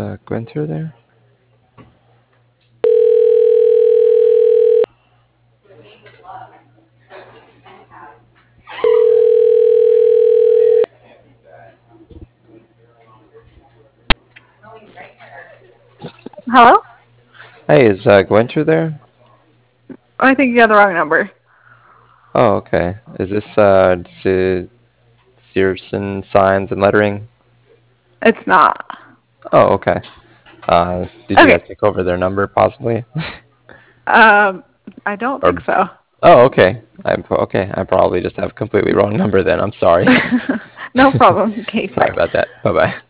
Gwenter there? Hello? Hey, is Gwenter there? I think you got the wrong number. Oh, okay. Is this Searson Signs and Lettering? It's not. Oh, okay. Did you Okay. guys take over their number possibly? Um, I don't think Or so. oh, okay. Okay. I probably just have a completely wrong number then. I'm sorry. No problem. Okay, Sorry bye. about that. Bye bye.